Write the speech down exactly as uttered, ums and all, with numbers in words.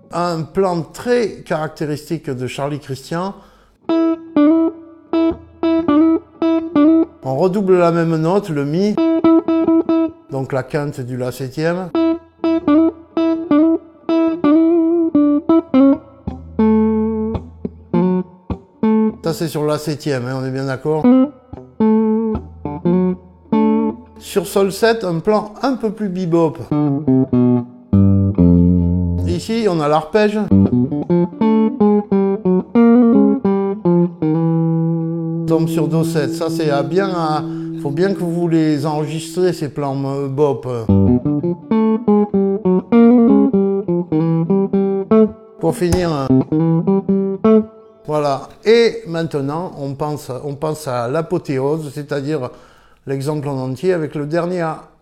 Un plan très caractéristique de Charlie Christian. On redouble la même note, le Mi, donc la quinte du La septième. Ça c'est sur La septième, hein, on est bien d'accord. Sur Sol sept, un plan un peu plus bebop. Ici, on a l'arpège. Tombe sur Do sept. Ça, c'est à bien. À... faut bien que vous les enregistrez, ces plans bop. Pour finir. Voilà. Et maintenant, on pense, on pense à l'apothéose, c'est-à-dire l'exemple en entier avec le dernier A.